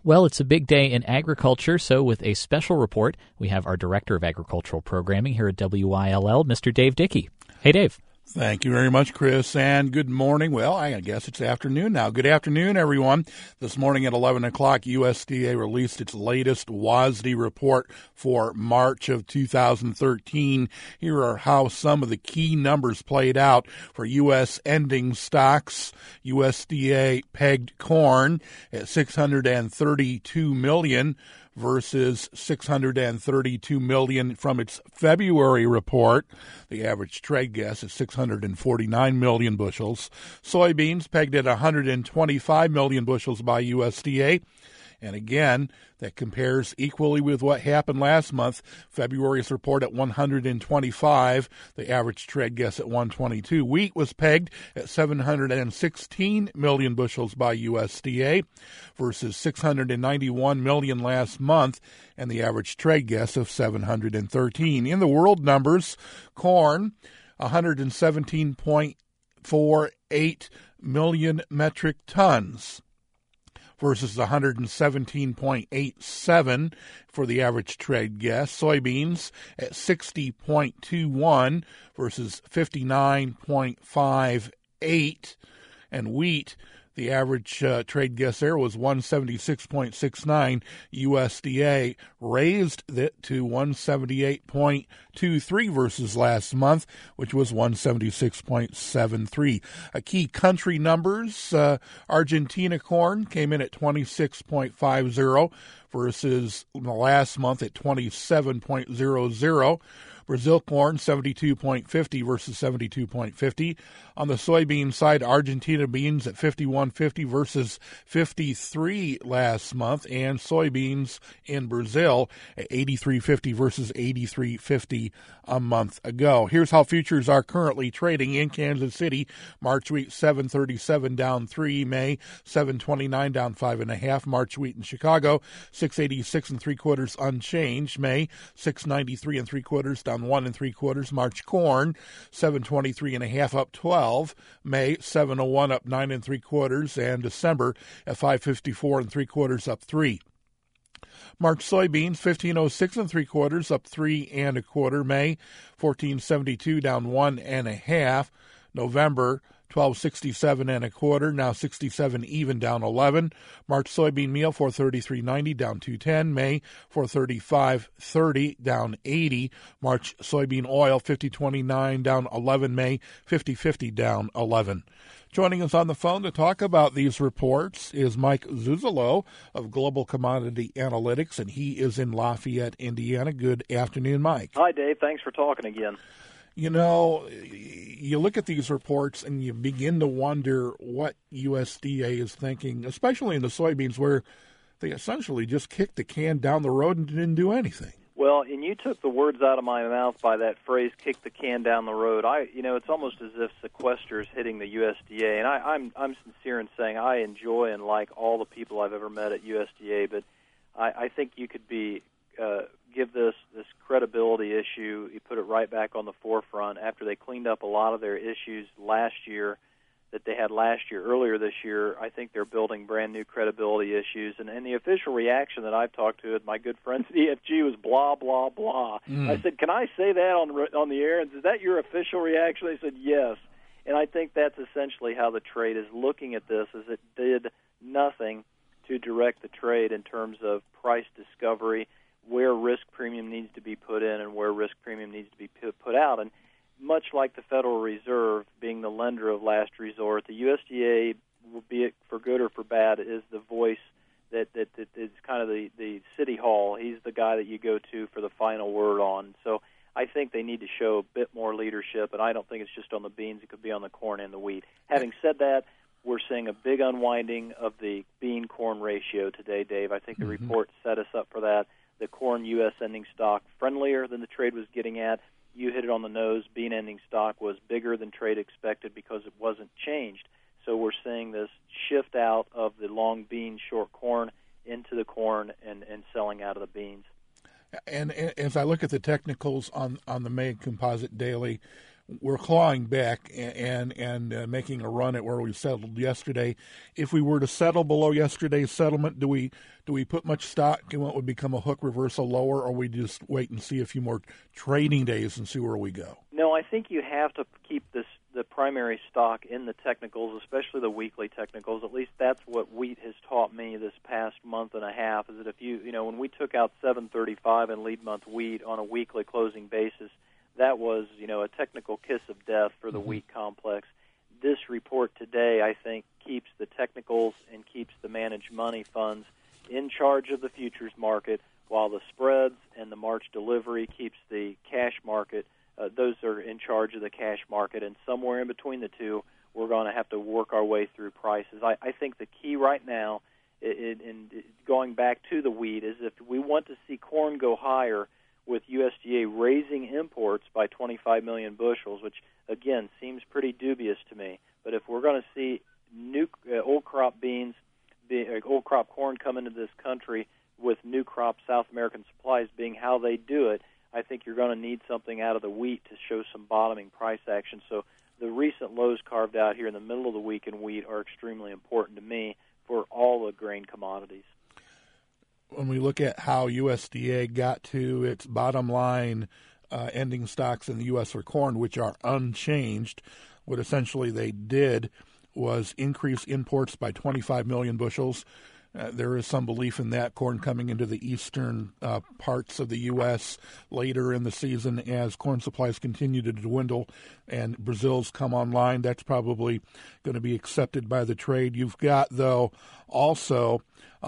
Well, it's a big day in agriculture, so with a special report, we have our Director of Agricultural Programming here at WILL, Mr. Dave Dickey. Hey, Dave. Thank you very much, Chris, and good morning. Well, I guess it's afternoon now. Good afternoon, everyone. This morning at 11 o'clock, USDA released its latest WASDE report for March of 2013. Here are how some of the key numbers played out for U.S. ending stocks. USDA pegged corn at 632 million versus 632 million from its February report. The average trade guess is 649 million bushels. Soybeans pegged at 125 million bushels by USDA. And again, that compares equally with what happened last month. February's report at 125, the average trade guess at 122. Wheat was pegged at 716 million bushels by USDA versus 691 million last month, and the average trade guess of 713. In the world numbers, corn, 117.48 million metric tons. Versus 117.87 for the average trade guess. Soybeans at 60.21 versus 59.58. And wheat, the average trade guess there was 176.69. USDA raised it to 178.23 versus last month, which was 176.73. Key country numbers, Argentina corn came in at 26.50 versus last month at 27.00. Brazil corn, 72.50 versus 72.50. On the soybean side, Argentina beans at 51.50 versus 53 last month, and soybeans in Brazil at 83.50 versus 83.50 a month ago. Here's how futures are currently trading in Kansas City. March wheat 737 down 3, May 729 down 5.5. March wheat in Chicago 686 3/4 unchanged. May 693 3/4 down 1 3/4. March corn 723.5 up 12. May 701 up 9 3/4, and December at 554 3/4 up 3. March soybeans 1506 3/4 up 3 1/4. May 1472 down 1 1/2. November 1267 1/4, now 67 even, down 11. March soybean meal 433.90 down 210. May 435.30 down 80. March soybean oil 50.29 down 11. May 50.50 down 11. Joining us on the phone to talk about these reports is Mike Zuzolo of Global Commodity Analytics, and he is in Lafayette, Indiana. Good afternoon, Mike. Hi, Dave. Thanks for talking again. You know, you look at these reports and you begin to wonder what USDA is thinking, especially in the soybeans, where they essentially just kicked the can down the road and didn't do anything. Well, and you took the words out of my mouth by that phrase, kick the can down the road. It's almost as if sequester is hitting the USDA, and I'm sincere in saying I enjoy and like all the people I've ever met at USDA, but I think you could give this credibility issue, you put it right back on the forefront after they cleaned up a lot of their issues last year that they had last year. Earlier this year, I think they're building brand new credibility issues. And the official reaction that I've talked to my good friends at EFG was blah, blah, blah. I said, can I say that on the air? And is that your official reaction? They said, yes. And I think that's essentially how the trade is looking at this, is it did nothing to direct the trade in terms of price discovery, where risk premium needs to be put in and where risk premium needs to be put out. And much like the Federal Reserve being the lender of last resort, the USDA, be it for good or for bad, is the voice that is kind of the city hall. He's the guy that you go to for the final word on. So I think they need to show a bit more leadership, and I don't think it's just on the beans. It could be on the corn and the wheat. Having said that, we're seeing a big unwinding of the bean-corn ratio today, Dave. I think the report set us up for that. The corn U.S. ending stock friendlier than the trade was getting at. You hit it on the nose. Bean ending stock was bigger than trade expected because it wasn't changed. So we're seeing this shift out of the long bean, short corn into the corn and selling out of the beans. And as I look at the technicals on the May Composite Daily, we're clawing back and making a run at where we settled yesterday. If we were to settle below yesterday's settlement, do we put much stock in what would become a hook reversal lower, or we just wait and see a few more trading days and see where we go? No, I think you have to keep the primary stock in the technicals, especially the weekly technicals. At least that's what wheat has taught me this past month and a half, is that if when we took out 735 in lead month wheat on a weekly closing basis, that was, a technical kiss of death for the wheat complex. This report today, I think, keeps the technicals and keeps the managed money funds in charge of the futures market, while the spreads and the March delivery keeps the cash market. Those are in charge of the cash market, and somewhere in between the two, we're going to have to work our way through prices. I think the key right now, in going back to the wheat, is if we want to see corn go higher with USDA raising imports by 25 million bushels, which, again, seems pretty dubious to me. But if we're going to see new old crop beans, old crop corn come into this country with new crop South American supplies being how they do it, I think you're going to need something out of the wheat to show some bottoming price action. So the recent lows carved out here in the middle of the week in wheat are extremely important to me for all the grain commodities. When we look at how USDA got to its bottom line ending stocks in the U.S. for corn, which are unchanged, what essentially they did was increase imports by 25 million bushels. There is some belief in that corn coming into the eastern parts of the U.S. later in the season as corn supplies continue to dwindle and Brazil's come online. That's probably going to be accepted by the trade. You've got, though, also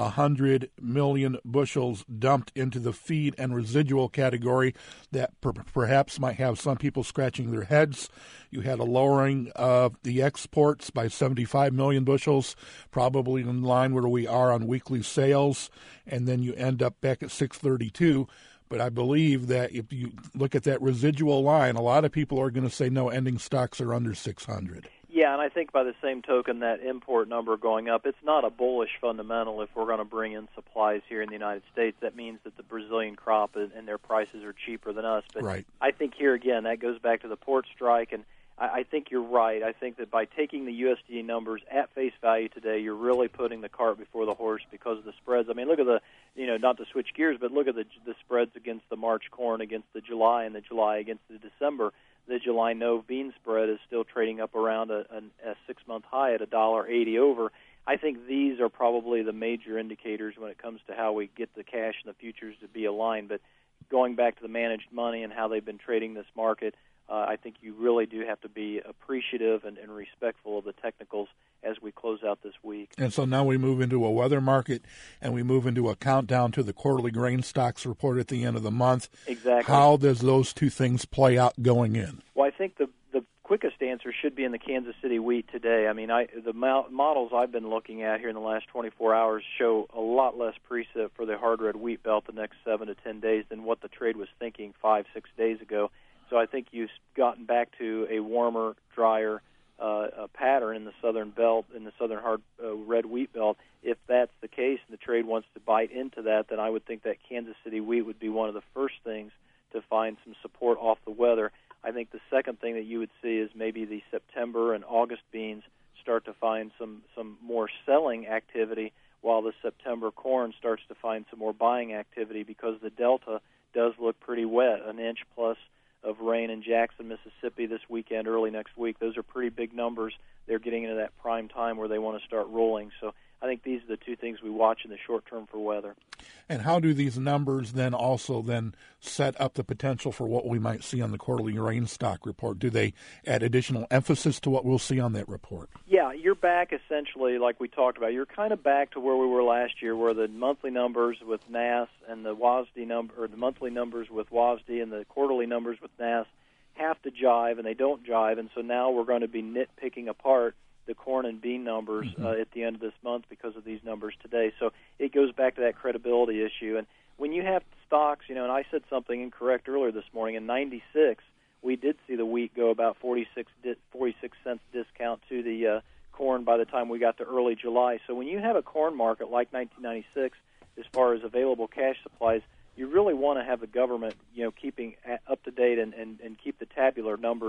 100 million bushels dumped into the feed and residual category that perhaps might have some people scratching their heads. You had a lowering of the exports by 75 million bushels, probably in line where we are on weekly sales, and then you end up back at 632. But I believe that if you look at that residual line, a lot of people are going to say no, ending stocks are under 600. Yeah, and I think by the same token, that import number going up, it's not a bullish fundamental if we're going to bring in supplies here in the United States. That means that the Brazilian crop and their prices are cheaper than us. But right. I think here, again, that goes back to the port strike, and I think you're right. I think that by taking the USDA numbers at face value today, you're really putting the cart before the horse because of the spreads. I mean, look at the, not to switch gears, but look at the spreads against the March corn, against the July, and the July against the December. The July Nove bean spread is still trading up around a 6-month high at $1.80 over. I think these are probably the major indicators when it comes to how we get the cash and the futures to be aligned. But going back to the managed money and how they've been trading this market, I think you really do have to be appreciative and respectful of the technicals as we close out this week. And so now we move into a weather market, and we move into a countdown to the quarterly grain stocks report at the end of the month. Exactly. How does those two things play out going in? Well, I think the quickest answer should be in the Kansas City wheat today. I mean, the models I've been looking at here in the last 24 hours show a lot less precip for the hard red wheat belt the next 7 to 10 days than what the trade was thinking 5-6 days ago. So I think you've gotten back to a warmer, drier pattern in the southern belt, in the southern hard red wheat belt. If that's the case and the trade wants to bite into that, then I would think that Kansas City wheat would be one of the first things to find some support off the weather. I think the second thing that you would see is maybe the September and August beans start to find some more selling activity, while the September corn starts to find some more buying activity because the delta does look pretty wet, an inch plus of rain in Jackson, Mississippi this weekend, early next week. Those are pretty big numbers. They're getting into that prime time where they want to start rolling. So I think these are the two things we watch in the short term for weather. And how do these numbers then also then set up the potential for what we might see on the quarterly grain stock report? Do they add additional emphasis to what we'll see on that report? Yeah, you're back essentially, like we talked about. You're kind of back to where we were last year, where the monthly numbers with NASS and the WASDE number, or the monthly numbers with WASDE and the quarterly numbers with NASS have to jive, and they don't jive. And so now we're going to be nitpicking apart the corn and bean numbers at the end of this month because of these numbers today. So it goes back to that credibility issue. And when you have stocks, and I said something incorrect earlier this morning, in 96, we did see the wheat go about 46 cents discount to the corn by the time we got to early July. So when you have a corn market like 1996, as far as available cash supplies, you really want to have the government, keeping up to date and keep the tabular numbers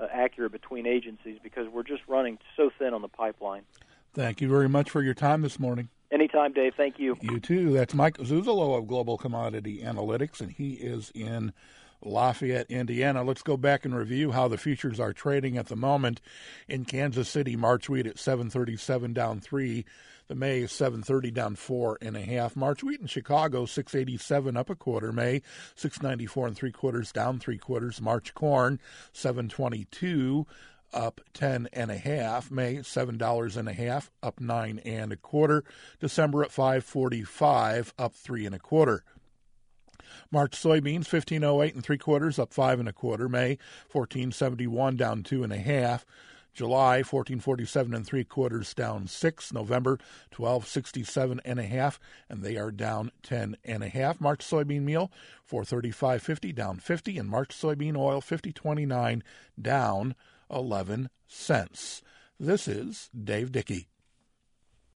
accurate between agencies because we're just running so thin on the pipeline. Thank you very much for your time this morning. Anytime, Dave. Thank you. You too. That's Mike Zuzolo of Global Commodity Analytics, and he is in Lafayette, Indiana. Let's go back and review how the futures are trading at the moment. In Kansas City, March wheat at 737 down 3. The May 730 down 4.5. March wheat in Chicago 687 up a quarter. May 694 3/4 down 3/4. March corn 722 up 10.5. May $7.50 up 9.25. December at 545 up 3.25. March soybeans 1508 3/4 up 5.25. May 1471 down 2.5. July 1447 3/4 down 6. November 1267.5 and they are down 10.5. March soybean meal 435.50 down 50, and March soybean oil 50.29 down 11 cents. This is Dave Dickey.